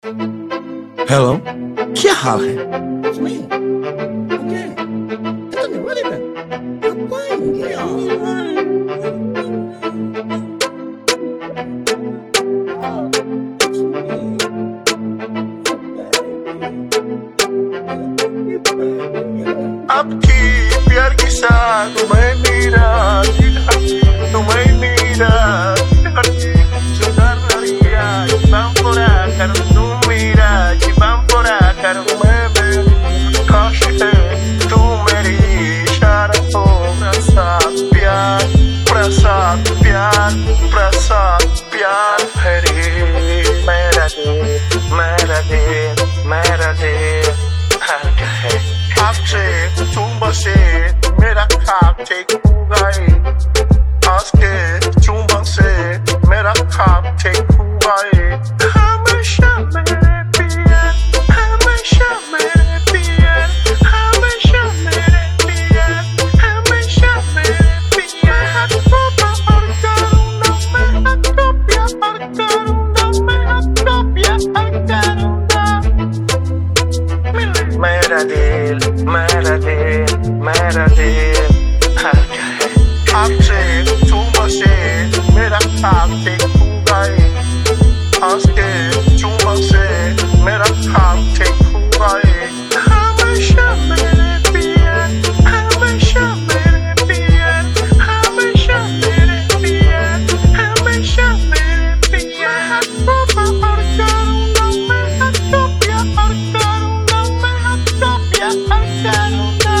Hello. क्या हाल है? नहीं ओके कितने वाले पे आपकी प्यार की साथ तुम्हें मेरा तुम्हें मेरा sudarnaria Cipampora karo tu mera Cipampora karo मैं काश है तू मेरी इशारा हो प्रसाद प्यार है रे मेरा दिल हल्का है आपसे तुम से मेरा खाब take गए आज के चुंबन से मेरा खाब take गए हमेशा मेरे प्यार हमेशा मेरे प्यार हमेशा मेरे प्यार हमेशा मेरे प्यार आपको प्यार करूँगा मैं आपको प्यार करूँगा मैं आपको प्यार करूँगा मेरा दिल हल्का है आपसे सुबह से मेरा खाब take गए आज के चुंबन से मेरा खाब take गए हमेशा मेरे प्यार हमेशा मेरे प्यार हमेशा मेरे प्यार हमेशा मेरे प्यार आपको प्यार करूँगा मैं आपको प्यार करूँगा मैं आपको प्यार करूँगा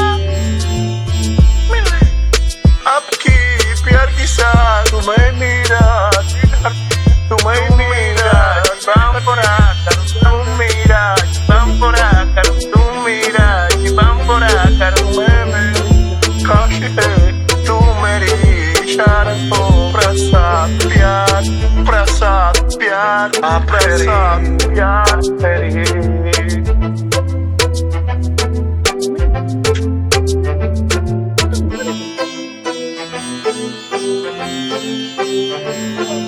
आपकी प्यार की साथ तुम्हें मेरा तुम्हें मेरा Cipampora karo tu mera Cipampora karo tu mera Cipampora karo मैं काश है तू मेरी इशारा हो प्रसाद प्यार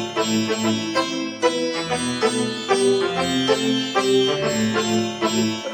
है